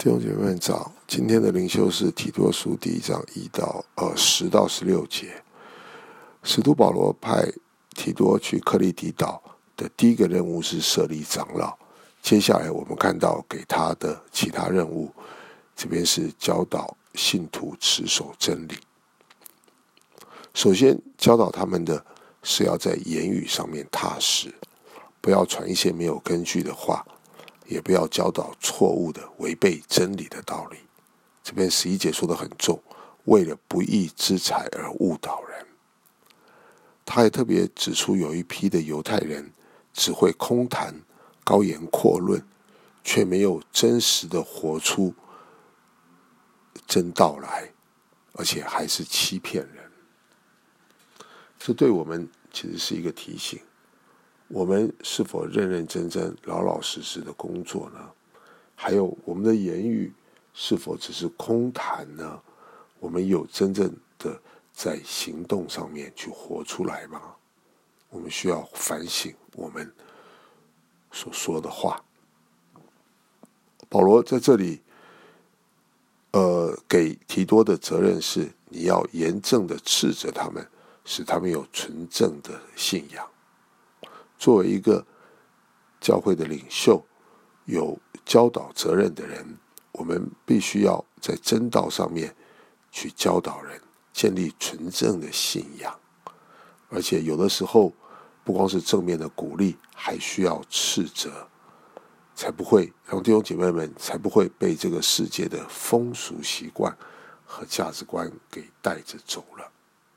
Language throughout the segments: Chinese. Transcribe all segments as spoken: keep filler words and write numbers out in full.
弟兄姐妹们早，今天的灵修是提多书第一章一到呃十到十六节。使徒保罗派提多去克利底岛的第一个任务是设立长老，接下来我们看到给他的其他任务，这边是教导信徒持守真理。首先教导他们的是要在言语上面踏实，不要传一些没有根据的话，也不要教导错误的违背真理的道理。这边十一节说得很重，为了不义之财而误导人。他还特别指出有一批的犹太人只会空谈、高言阔论，却没有真实的活出真道来，而且还是欺骗人。这对我们其实是一个提醒，我们是否认认真真、老老实实的工作呢？还有我们的言语是否只是空谈呢？我们有真正的在行动上面去活出来吗？我们需要反省我们所说的话。保罗在这里呃，给提多的责任是，你要严正的斥责他们，使他们有纯正的信仰。作为一个教会的领袖，有教导责任的人，我们必须要在真道上面去教导人，建立纯正的信仰。而且有的时候不光是正面的鼓励，还需要斥责，才不会让弟兄姐妹们才不会被这个世界的风俗习惯和价值观给带着走了。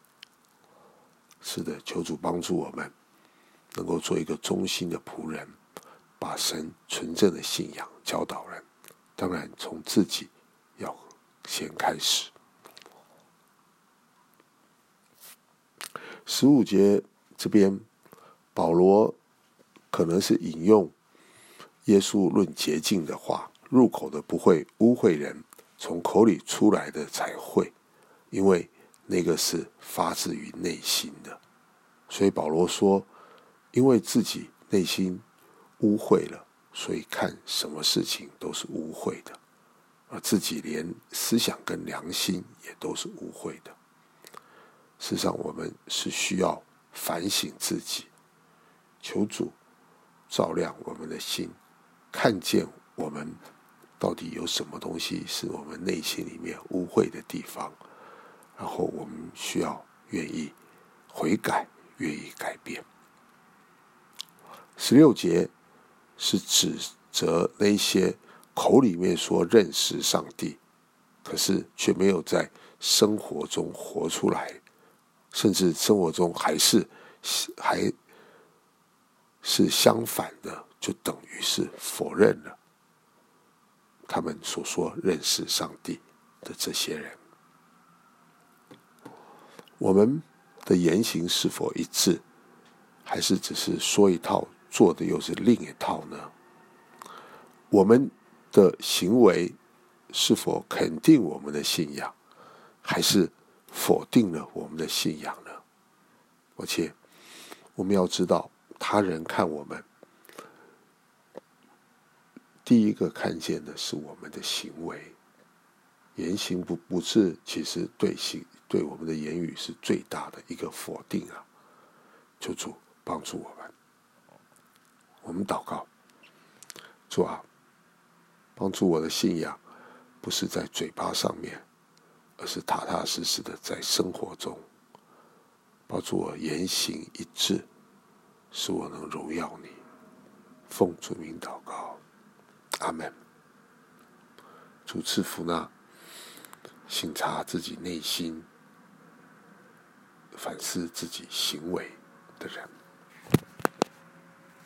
是的，求主帮助我们能够做一个忠心的仆人，把神纯正的信仰教导人。当然从自己要先开始。十五节这边保罗可能是引用耶稣论洁净的话，入口的不会污秽人，从口里出来的才会，因为那个是发自于内心的。所以保罗说，因为自己内心污秽了，所以看什么事情都是污秽的，而自己连思想跟良心也都是污秽的。事实上我们是需要反省自己，求主照亮我们的心，看见我们到底有什么东西是我们内心里面污秽的地方，然后我们需要愿意悔改，愿意改变。十六节是指责那些口里面说认识上帝，可是却没有在生活中活出来，甚至生活中还是还是相反的，就等于是否认了他们所说认识上帝的这些人。我们的言行是否一致，还是只是说一套做的又是另一套呢？我们的行为是否肯定我们的信仰，还是否定了我们的信仰呢？而且我们要知道，他人看我们第一个看见的是我们的行为，言行不不是其实对行对我们的言语是最大的一个否定啊！求主帮助我们。我们祷告，主啊，帮助我的信仰不是在嘴巴上面，而是踏踏实实的在生活中，帮助我言行一致，使我能荣耀你。奉主名祷告，阿们。主赐福那省察自己内心、反思自己行为的人。